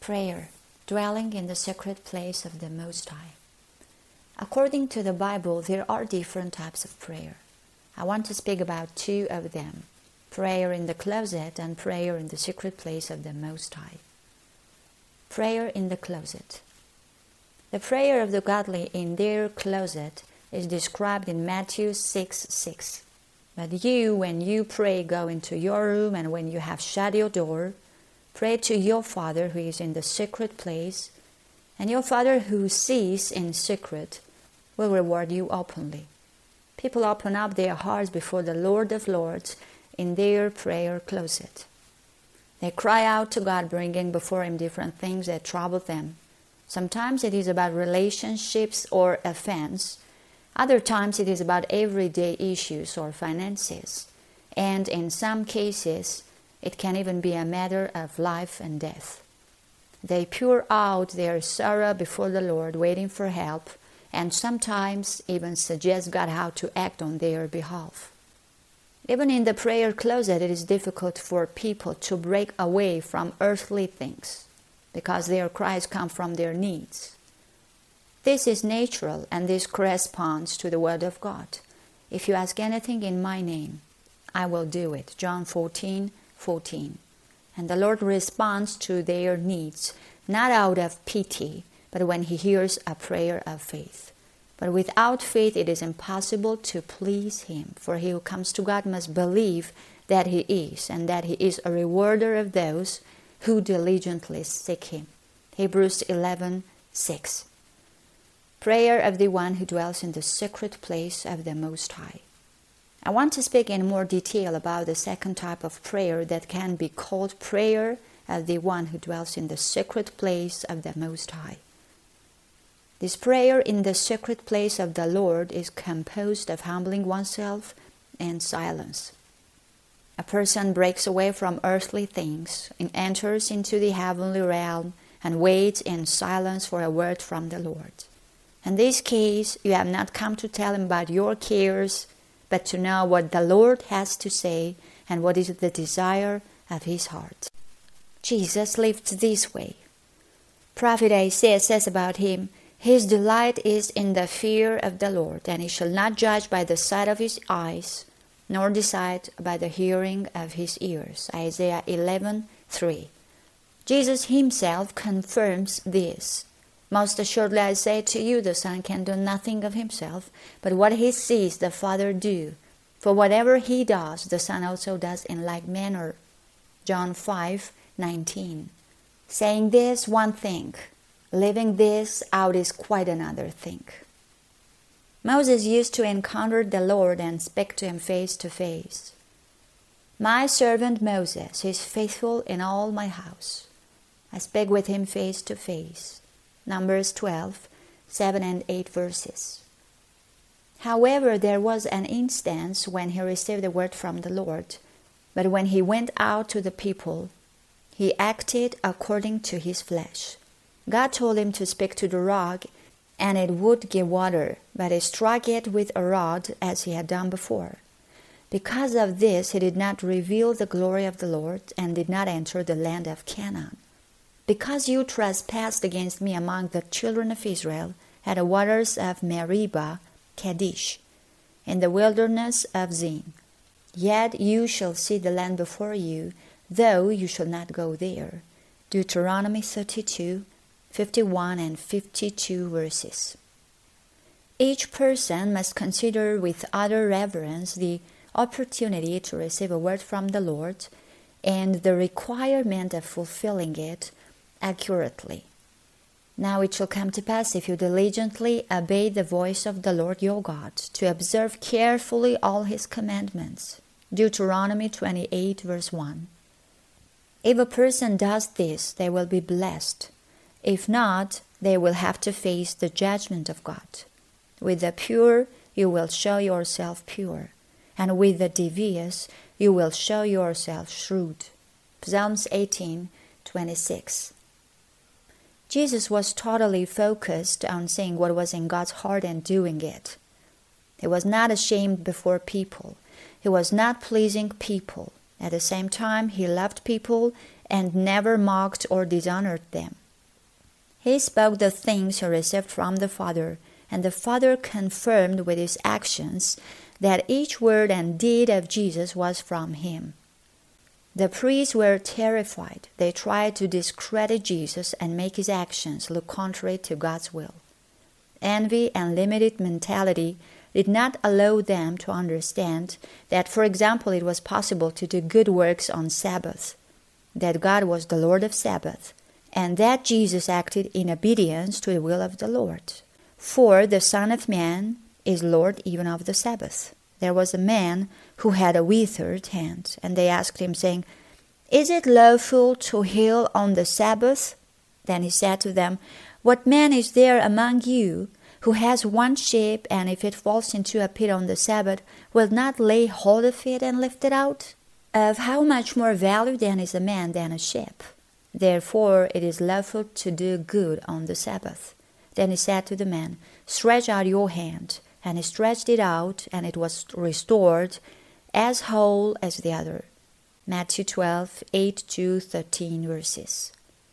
Prayer, dwelling in the secret place of the Most High. According to the Bible, there are different types of prayer. I want to speak about two of them, prayer in the closet and prayer in the secret place of the Most High. Prayer in the closet. The prayer of the godly in their closet is described in Matthew 6:6. But you, when you pray, go into your room, and when you have shut your door, pray to your Father who is in the secret place, and your Father who sees in secret will reward you openly. People open up their hearts before the Lord of Lords in their prayer closet. They cry out to God, bringing before Him different things that trouble them. Sometimes it is about relationships or offense. Other times it is about everyday issues or finances. And in some cases, it can even be a matter of life and death. They pour out their sorrow before the Lord, waiting for help, and sometimes even suggest God how to act on their behalf. Even in the prayer closet, it is difficult for people to break away from earthly things because their cries come from their needs. This is natural, and this corresponds to the Word of God. If you ask anything in my name, I will do it. John 14:14. And the Lord responds to their needs, not out of pity, but when He hears a prayer of faith. But without faith it is impossible to please Him, for he who comes to God must believe that He is, and that He is a rewarder of those who diligently seek Him. Hebrews 11:6. Prayer of the one who dwells in the secret place of the Most High. I want to speak in more detail about the second type of prayer that can be called prayer of the one who dwells in the secret place of the Most High. This prayer in the secret place of the Lord is composed of humbling oneself and silence. A person breaks away from earthly things and enters into the heavenly realm and waits in silence for a word from the Lord. In this case, you have not come to tell Him about your cares, but to know what the Lord has to say and what is the desire of His heart. Jesus lived this way. Prophet Isaiah says about Him, His delight is in the fear of the Lord, and He shall not judge by the sight of His eyes, nor decide by the hearing of His ears. Isaiah 11:3. Jesus Himself confirms this. Most assuredly I say to you, the Son can do nothing of Himself, but what He sees the Father do. For whatever He does, the Son also does in like manner. John 5:19. Saying this one thing, living this out is quite another thing. Moses used to encounter the Lord and speak to Him face to face. My servant Moses is faithful in all my house. I speak with him face to face. Numbers 12:7 and 8 verses. However, there was an instance when he received a word from the Lord, but when he went out to the people, he acted according to his flesh. God told him to speak to the rock, and it would give water, but he struck it with a rod as he had done before. Because of this, he did not reveal the glory of the Lord and did not enter the land of Canaan. Because you trespassed against me among the children of Israel at the waters of Meribah, Kadesh, in the wilderness of Zin. Yet you shall see the land before you, though you shall not go there. Deuteronomy 32:51 and 52 verses. Each person must consider with utter reverence the opportunity to receive a word from the Lord and the requirement of fulfilling it accurately. Now it shall come to pass, if you diligently obey the voice of the Lord your God, to observe carefully all His commandments. Deuteronomy 28 verse 1. If a person does this, they will be blessed. If not, they will have to face the judgment of God. With the pure, you will show yourself pure, and with the devious, you will show yourself shrewd. Psalms 18:26. Jesus was totally focused on seeing what was in God's heart and doing it. He was not ashamed before people. He was not pleasing people. At the same time, he loved people and never mocked or dishonored them. He spoke the things he received from the Father, and the Father confirmed with his actions that each word and deed of Jesus was from him. The priests were terrified. They tried to discredit Jesus and make his actions look contrary to God's will. Envy and limited mentality did not allow them to understand that, for example, it was possible to do good works on Sabbath, that God was the Lord of Sabbath, and that Jesus acted in obedience to the will of the Lord. For the Son of Man is Lord even of the Sabbath. There was a man who had a withered hand, and they asked him, saying, "Is it lawful to heal on the Sabbath?" Then he said to them, "What man is there among you who has one sheep, and if it falls into a pit on the Sabbath, will not lay hold of it and lift it out? Of how much more value then is a man than a sheep? Therefore it is lawful to do good on the Sabbath." Then he said to the man, "Stretch out your hand." And he stretched it out, and it was restored as whole as the other. Matthew 12, 8-13 verses.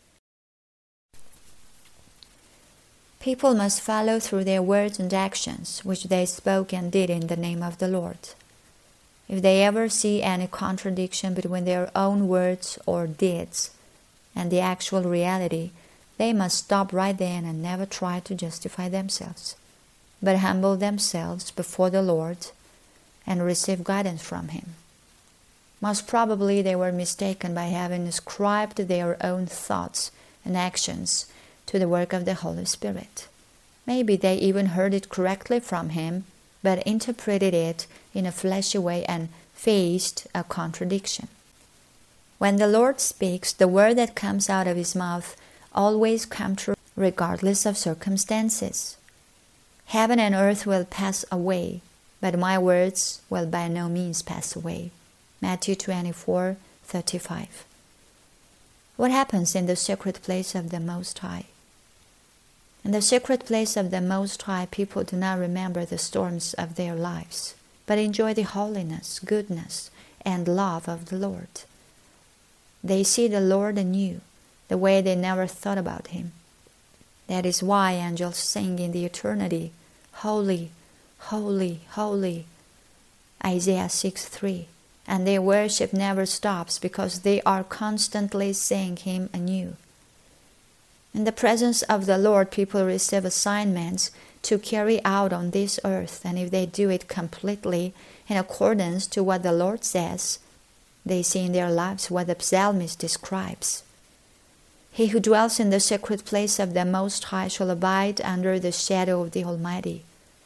People must follow through their words and actions, which they spoke and did in the name of the Lord. If they ever see any contradiction between their own words or deeds and the actual reality, they must stop right then and never try to justify themselves, but humble themselves before the Lord and receive guidance from Him. Most probably they were mistaken by having ascribed their own thoughts and actions to the work of the Holy Spirit. Maybe they even heard it correctly from Him, but interpreted it in a fleshy way and faced a contradiction. When the Lord speaks, the word that comes out of His mouth always comes true regardless of circumstances. Heaven and earth will pass away, but my words will by no means pass away. Matthew 24:35. What happens in the secret place of the Most High? In the secret place of the Most High, people do not remember the storms of their lives, but enjoy the holiness, goodness, and love of the Lord. They see the Lord anew, the way they never thought about Him. That is why angels sing in the eternity, "Holy, holy, holy," Isaiah 6:3. And their worship never stops because they are constantly seeing Him anew. In the presence of the Lord, people receive assignments to carry out on this earth, and if they do it completely in accordance to what the Lord says, they see in their lives what the psalmist describes. He who dwells in the secret place of the Most High shall abide under the shadow of the Almighty.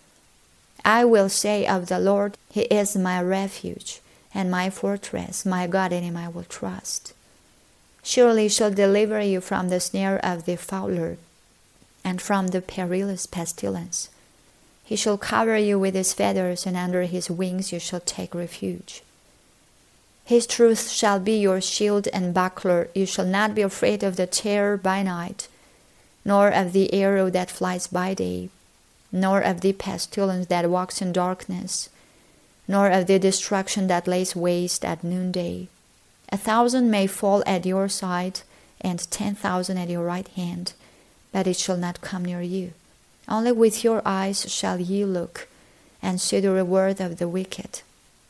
I will say of the Lord, He is my refuge and my fortress, my God, in Him I will trust. Surely He shall deliver you from the snare of the fowler and from the perilous pestilence. He shall cover you with His feathers, and under His wings you shall take refuge. His truth shall be your shield and buckler. You shall not be afraid of the terror by night, nor of the arrow that flies by day, nor of the pestilence that walks in darkness, nor of the destruction that lays waste at noonday. 1,000 may fall at your side, and 10,000 at your right hand, but it shall not come near you. Only with your eyes shall ye look, and see the reward of the wicked.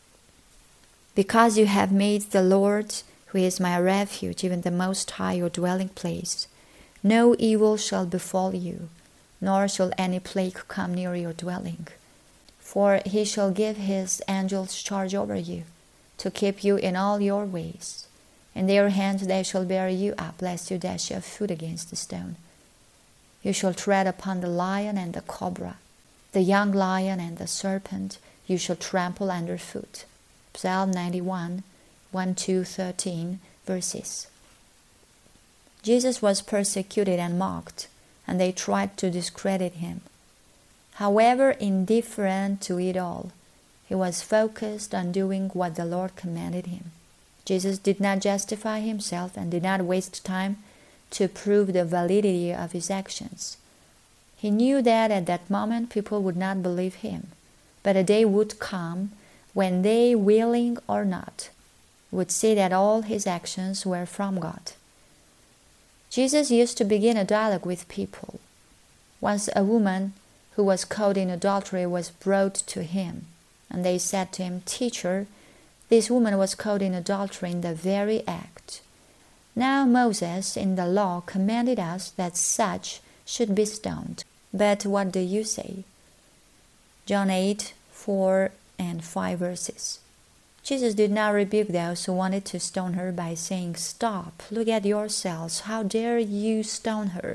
Because you have made the Lord, who is my refuge, even the Most High, your dwelling place, no evil shall befall you, nor shall any plague come near your dwelling. For He shall give His angels charge over you, to keep you in all your ways. In their hands they shall bear you up, lest you dash your foot against a stone. You shall tread upon the lion and the cobra, the young lion and the serpent you shall trample underfoot. Psalm 91, 1-13 verses. Jesus was persecuted and mocked, and they tried to discredit Him. However, indifferent to it all, He was focused on doing what the Lord commanded Him. Jesus did not justify Himself and did not waste time to prove the validity of His actions. He knew that at that moment people would not believe Him, but a day would come when they, willing or not, would see that all his actions were from God. Jesus used to begin a dialogue with people. Once a woman who was caught in adultery was brought to him, and they said to him, "Teacher, this woman was caught in adultery in the very act. Now Moses in the law commanded us that such should be stoned. But what do you say?" John 8, 4 and 5 verses. Jesus did not rebuke those who wanted to stone her by saying, "Stop, look at yourselves, how dare you stone her?"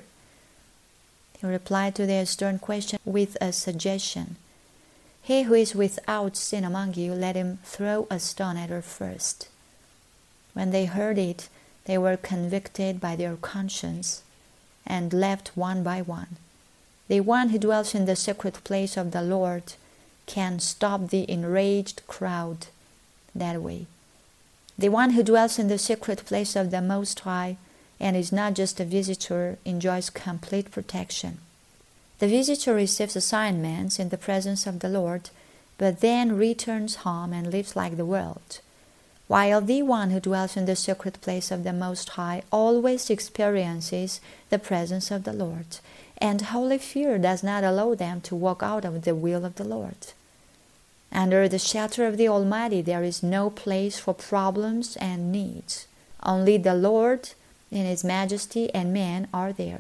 He replied to their stern question with a suggestion. "He who is without sin among you, let him throw a stone at her first." When they heard it, they were convicted by their conscience and left one by one. The one who dwells in the secret place of the Lord can stop the enraged crowd that way. The one who dwells in the secret place of the Most High and is not just a visitor enjoys complete protection. The visitor receives assignments in the presence of the Lord, but then returns home and lives like the world, while the one who dwells in the secret place of the Most High always experiences the presence of the Lord, and holy fear does not allow them to walk out of the will of the Lord. Under the shelter of the Almighty, there is no place for problems and needs. Only the Lord in His majesty and man are there.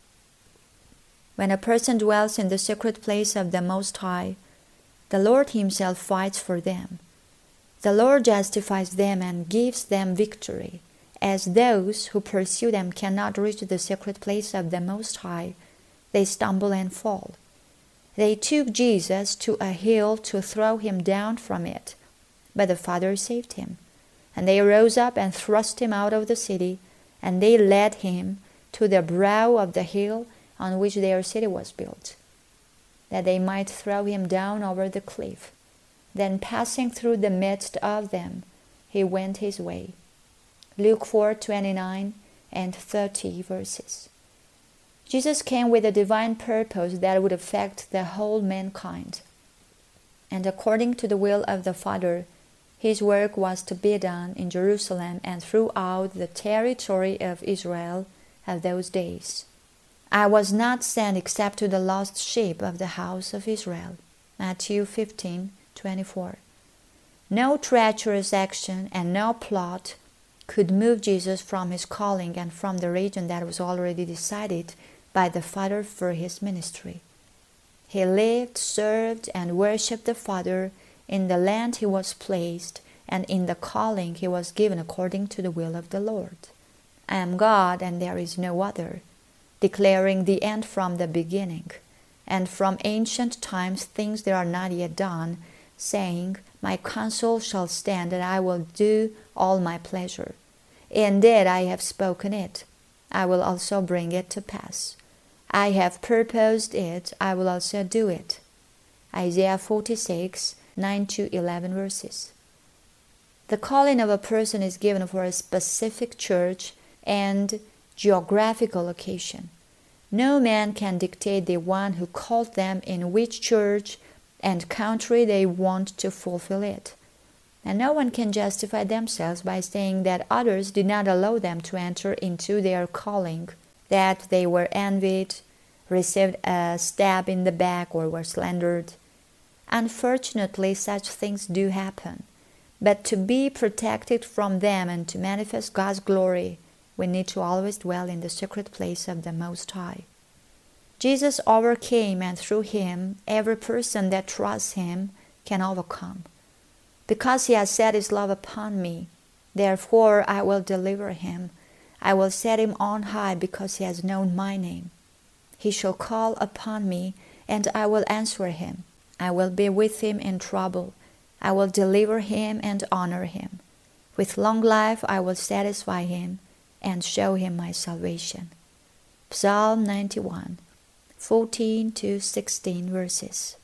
When a person dwells in the secret place of the Most High, the Lord Himself fights for them. The Lord justifies them and gives them victory, as those who pursue them cannot reach the secret place of the Most High. They stumble and fall. They took Jesus to a hill to throw him down from it, but the Father saved him. And they rose up and thrust him out of the city, and they led him to the brow of the hill on which their city was built, that they might throw him down over the cliff. Then passing through the midst of them, he went his way. Luke 4:29 and 30 verses. Jesus came with a divine purpose that would affect the whole mankind. And according to the will of the Father, his work was to be done in Jerusalem and throughout the territory of Israel of those days. "I was not sent except to the lost sheep of the house of Israel." Matthew 15:24. No treacherous action and no plot could move Jesus from his calling and from the region that was already decided by the Father for his ministry. He lived, served, and worshipped the Father in the land he was placed and in the calling he was given according to the will of the Lord. "I am God and there is no other," declaring the end from the beginning, and from ancient times things that are not yet done, saying, "My counsel shall stand, and I will do all my pleasure. Indeed, I have spoken it, I will also bring it to pass. I have purposed it, I will also do it." Isaiah 46:9-11 verses. The calling of a person is given for a specific church and geographical location. No man can dictate the one who called them in which church and country they want to fulfill it. And no one can justify themselves by saying that others did not allow them to enter into their calling, that they were envied, received a stab in the back, or were slandered. Unfortunately, such things do happen. But to be protected from them and to manifest God's glory, we need to always dwell in the secret place of the Most High. Jesus overcame, and through him, every person that trusts him can overcome. "Because he has set his love upon me, therefore I will deliver him. I will set him on high because he has known my name. He shall call upon me, and I will answer him. I will be with him in trouble. I will deliver him and honor him. With long life I will satisfy him and show him my salvation." Psalm 91:14-16 verses.